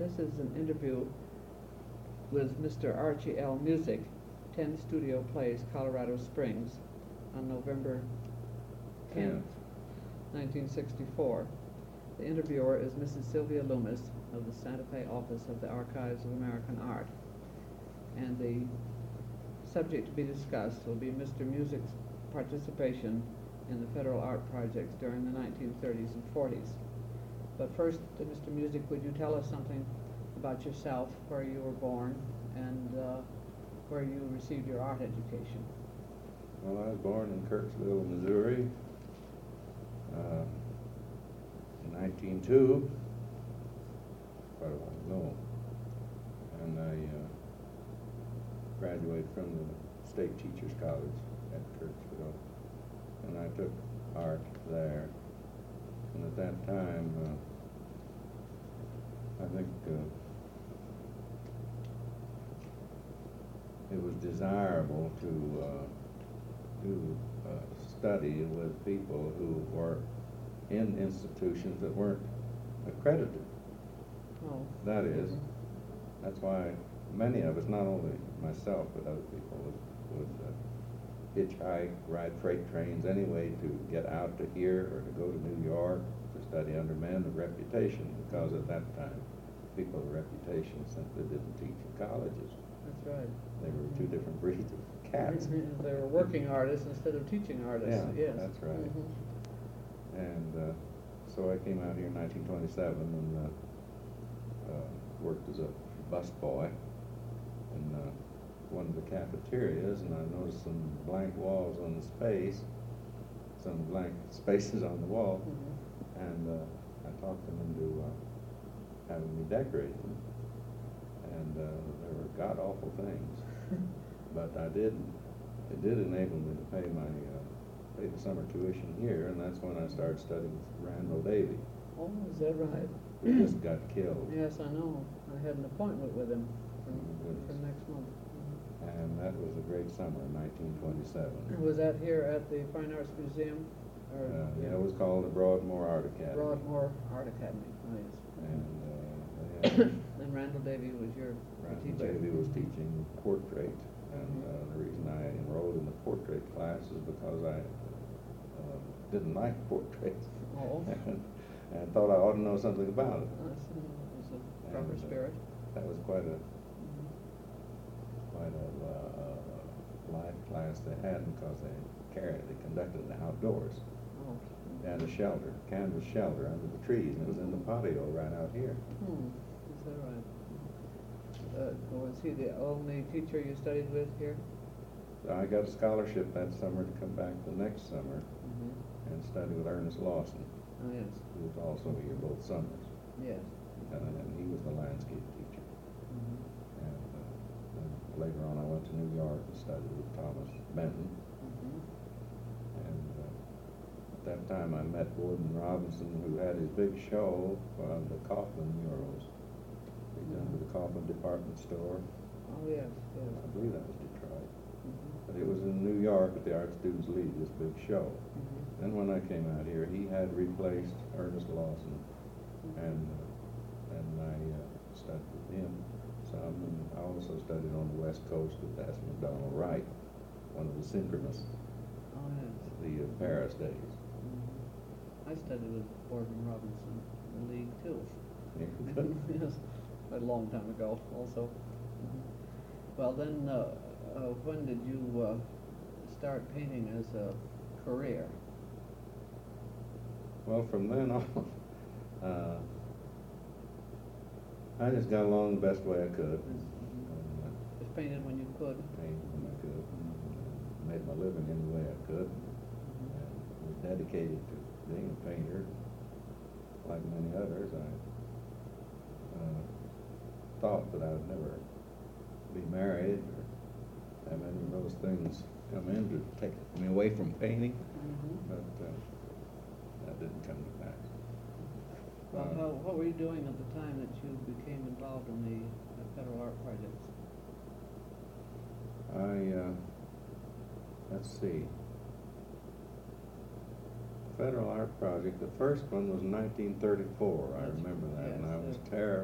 This is an interview with Mr. Archie L. Music, 10 Studio Plays, Colorado Springs, on November 10th, 1964. The interviewer is Mrs. Sylvia Loomis of the Santa Fe Office of the Archives of American Art. And the subject to be discussed will be Mr. Music's participation in the federal art projects during the 1930s and 40s. But first, Mr. Music, would you tell us something about yourself, where you were born, and where you received your art education? Well, I was born in Kirksville, Missouri, in 1902, quite a while ago, and I graduated from the State Teachers College at Kirksville, and I took art there. And at that time, I think it was desirable to study with people who were in institutions that weren't accredited. Oh. That is, that's why many of us, not only myself but other people, would hitchhike, ride freight trains anyway to get out to here or to go to New York to study under men of reputation, because at that time people of reputation simply didn't teach in colleges. That's right. They were two different breeds of cats. They were working artists instead of teaching artists. Yeah, yes. that's right. And so I came out here in 1927 and worked as a busboy in one of the cafeterias, and I noticed some blank walls on the space, some blank spaces on the wall, and I talked them into having me decorate them, and they were god-awful things, but it did enable me to pay the summer tuition here, and that's when I started studying with Randall Davy. Oh, is that right? Who just got killed. Yes, I know. I had an appointment with him for next month. And that was a great summer in 1927. Was that here at the Fine Arts Museum? Or, Yeah, it was called the Broadmoor Art Academy. Broadmoor Art Academy, oh, yes. And And Randall Davy was your Randall teacher? Davy was teaching portrait, and the reason I enrolled in the portrait class is because I didn't like portraits. Oh. and thought I ought to know something about it. It was a proper And, spirit. That was quite a live class they had, because they conducted it outdoors. Oh. They had a shelter, canvas shelter under the trees, and it was in the patio right out here. Is that right? Was he the only teacher you studied with here? So I got a scholarship that summer to come back the next summer and study with Ernest Lawson, Oh, yes. who was also here both summers. Yes. And he was the landscape teacher. And then later on I went to New York and studied with Thomas Benton. And at that time I met Gordon Robinson, who had his big show of the Kaufman murals. He done with the Kaufman department store. Oh, yes, yes. I believe that was Detroit. But it was in New York at the Art Students League, this big show. Then when I came out here, he had replaced Ernest Lawson, and I studied with him some, and I also studied on the West Coast with S. McDonald Wright, one of the synchronists, Oh, yes. the Paris days. I studied with Gordon Robinson in the league, too. Yeah. Yes, quite a long time ago, also. Well, then, when did you start painting as a career? Well, from then on, I just got along the best way I could. Just painted when you could? Painted when I could. Made my living any way I could. And was dedicated to being a painter. Like many others, I thought that I would never be married or have any of those things come in to take me away from painting, but that didn't come to pass. Well, what were you doing at the time that you became involved in the federal art projects? Let's see. Federal Art Project, the first one was in 1934, I remember that, and I was terrible.